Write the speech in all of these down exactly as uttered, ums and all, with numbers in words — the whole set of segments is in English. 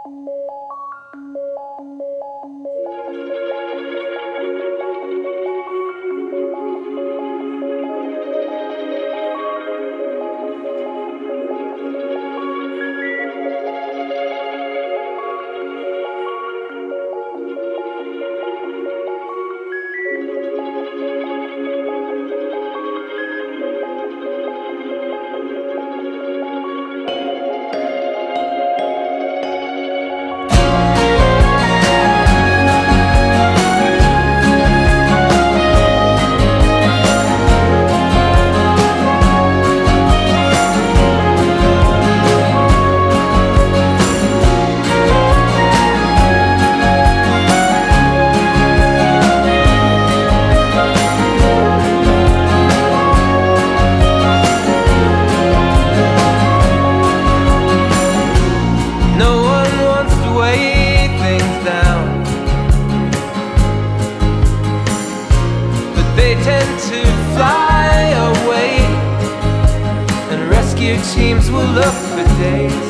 Teams will look for days.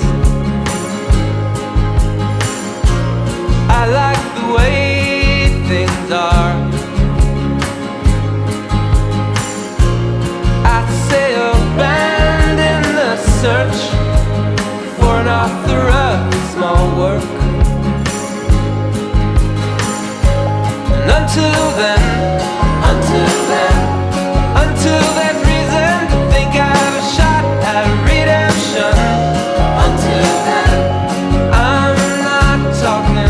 I like the way things are. I'd say abandon the search for an author of small work. And until then, until then, until there's reason to think I have a shot at redemption. Until then, I'm not talking.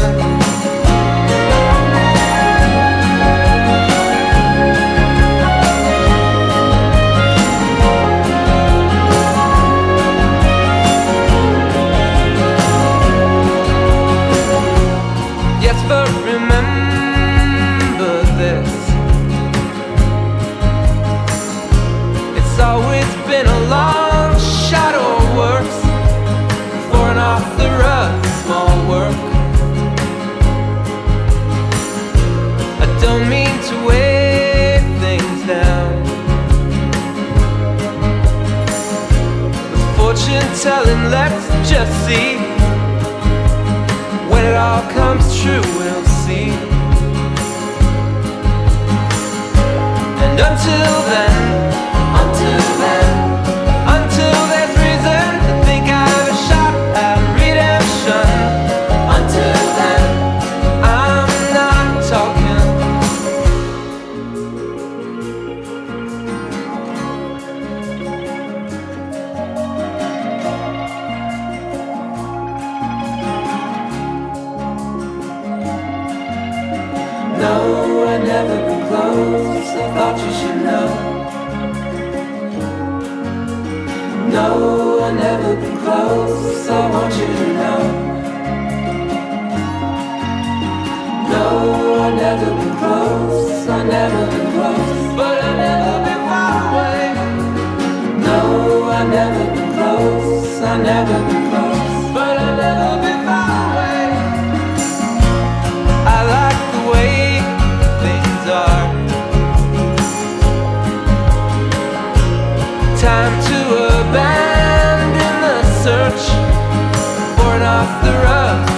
Yes, but remember this: it's always been a long shot or worse for an author of small work. I don't mean to weigh things down with fortune telling. Let's just see. When it all comes true, we'll see. And until then, until then, until there's reason to think I have a shot at redemption. Until then, I'm not talking. No, I've never been close. I thought you should know. No, I've never been close. I want you to know. No, I've never been close. I've never been close, but I've never been far away. No, I've never been close. I've never been close, but I've never been far away. I like the way things are. Time to abandon the search for an author of